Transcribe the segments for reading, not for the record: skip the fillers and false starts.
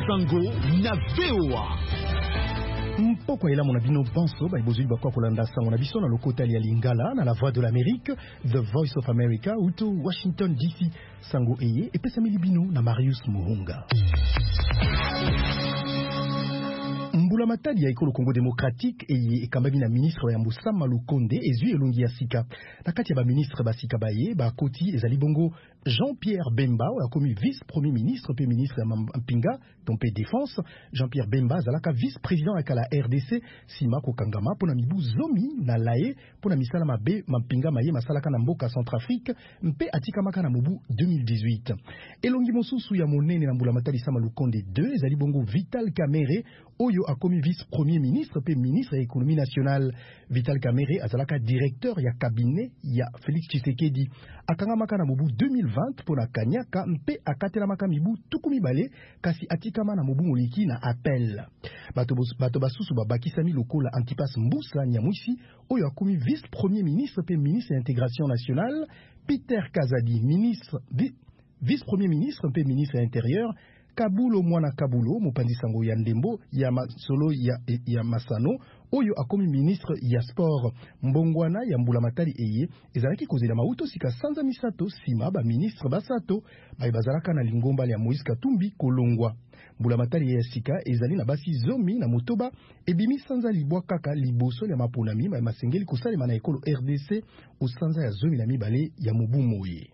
Sango na VOA. Mpoko ela mona bino banso ba ibozuli bakwa kolanda sango na biso na lokotali ya Lingala na la voix de l'Amérique, The Voice of America ou to Washington DC. Sango eye epesameli bino na Marius Muhunga. Mbula matadi ya ekolo Congo démocratique eye ekambami na ministre ya Moussama Lukonde ezui elongi ya sika. Na kati ya ba ministre basika baye ba koti ezali bongo Jean-Pierre Bemba a commis vice-premier ministre pe ministre ya Mpinga tompe défense. Jean-Pierre Bemba zalaka vice-président ya la RDC sima ko kangama pona mibu zomi na lae pona misala mabe Mpinga maye masalaka na mboka Centrafrique mpe atika maka na mobu 2018. Elongi mosusu ya monene na mbula matadi Sama Lukonde 2 ezali bongo Vital Kamerhe oyo a commis vice-premier ministre pe ministre ya économie nationale. Vital Kamerhe azalaka directeur ya cabinet ya Félix Tshisekedi. Akanga maka na mobu 2020 pona kanyaka mpe akatela maka mibu tukumi bale kasi atikama na mobu moliki na appel. Bato basusu babakisami lokola Antipas Mbusa Nyamwisi oyo a commis vice-premier ministre pe ministre ya intégration nationale. Peter Kazadi ministre vice-premier ministre pe ministre ya intérieur. Kabulo mwana Kabulo mopanzi sango ya ndembo ya masolo ya Masano oyo akomi ministre ya sport. Mbongwana ya mbula matali eye ezalaki kozela mauto sika sanza misato sima ba ministre basato bazalaka na lingomba ya Moïse Katumbi kolongwa. Mbula matali ya sika ezali na basi zomi na motoba ebimi sanza libwa kaka liboso ya maponami masengeli kosalema na ekolo RDC o sanza ya zomi na mibale ya mobu moye.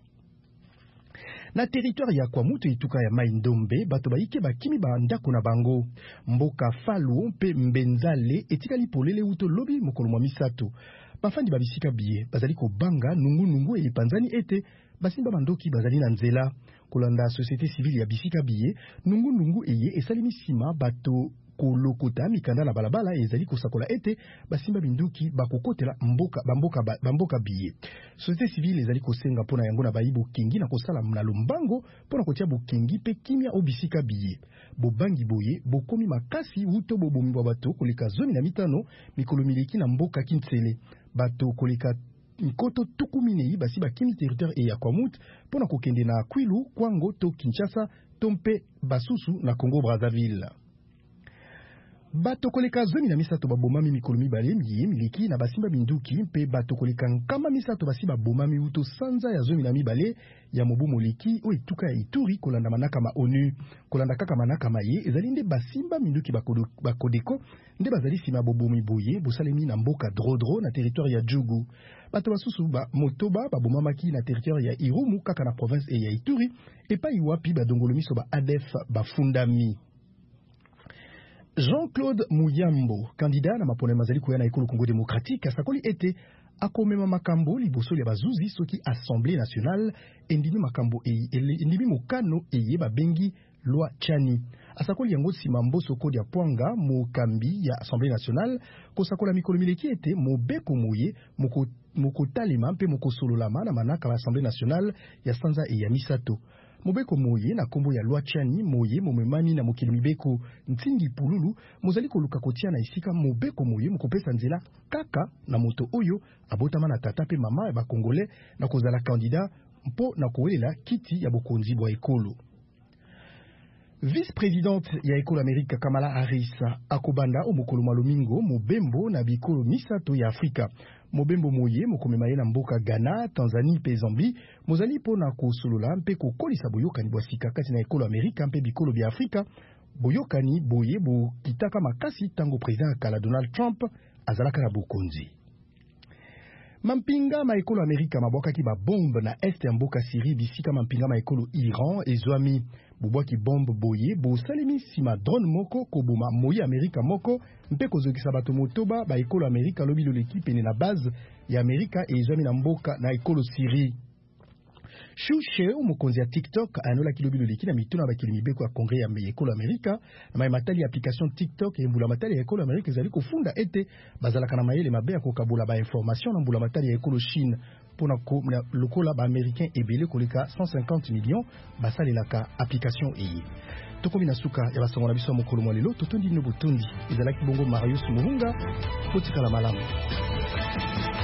Na territoire ya Kwamutu ituka ya Maindombe bato baike bakimi ba ndako na bango. Mboka Falu mpe Mbenzale etikali polele uto lobi mokolo mwa misato. Bafandi babisika biye bazali ko banga nungu epanzani ete basimba bandoki bazali na nzela. Kolanda société civile ya bisika biye nungu eye esalimi sima bato kolokota mikanda na balabala ezali kosakola ete basimba binduki bakokotela bamboka biye. Société civile ezali kosenga pona yango na bayibo kingi na kosala na lombango pona kotia bokingi pe kimia obisika biye. Bobangi boye bokomi makasi uto bobomi bwa bato koleka zoni na mitano mikolo miliki na mboka Kintsele. Bato koleka nkoto tukuminei basi bakimi territoire e ya Kwamut pona kokende na Kwilu, Kwango to Kinshasa tompe basusu na Congo Brazzaville. Bato koleka zomi na misato babomami mikolo mibale miliki na basimba binduki mpe bato koleka nkama misato basiba bomami uto sanza ya zomi na mibale ya mobu moliki o etuka ya Ituri kolanda manaka ma ONU. Kolanda kaka manaka maye ezali nde basimba minduki bakodeko nde bazali sima bobomi boye bosalemi na mboka Drodro na territoire ya Djougou. Bato basusu motoba babomamaki na territoire ya Irumu kaka na province ya Ituri epa iwapi badongolo miso ba ADF bafundami. Jean-Claude Muyambo, candidat na mapone mazali koya na ekolo Congo démocratique, asakoli ete akomema makambo liboso ya bazuzi soki Assemblée nationale endimi makambo endimi mokano eye babengi loi Chani. Asakoli yango sima mboso kodi ya Pwanga mokambi ya Assemblée nationale kosakola mikolo mileki ete mobeko moye mokotalema mpe mokosololama na manaka ya Assemblée nationale ya sanza e ya misato. Mobeko moye na kombo ya loi Chani moye momemani na mokili mibeko Ntingi Pululu mozali koluka kotia na isika mobeko moye mokopesa nzela kaka na moto oyo abotama na tata pe mama ya bakongole na kozala candidat mpo na kowelela kiti ya bokonzi bwa ekolo. Vice-présidente ya ekolo Amerika Kamala Harris akobanda omokolo malomingo mobembo na bikolo misato ya Afrika. Mobembo moye mokomema ye na mboka Ghana, Tanzanie pe Zambie mozali pona kosolola mpe kokolisa boyokani bwa sika kati na ekolo Amerika mpe bikolo bya Afrika. Boyokani boye kitaka makasi tango président kala Donald Trump azalaka na bokonzi. Mampinga ma ekolo Amerika mabwakaki ba bombe na este ya mboka Syrie bisika mampinga ma ekolo Iran ezwami. Bubwaki bombe boye bosalemi sima drone moko koboma moye Amerika moko mpe kozokisa bato motoba ba ekolo Amerika lobi loleki pene na base ya Amerika ezwami na mboka na ekolo Syrie. Shushe mokonzi ya TikTok anola kilobi loleki na mituna bakili mibeko ya kongre ya ekolo Amerika na matali application TikTok e mbula matali ya ekolo Amerika ezali kofunda ete bazalaka na mayele mabe ya kokabula ba information na mbula matali ya ekolo Chine pona lokola ba américain ebele koleka 150 millions basalelaka application eye. Tokomi na suka ya basango na biso ya mokolo mwa lelo totondi no botondi ezalaki bongo Marius Muhunga potika la malamu.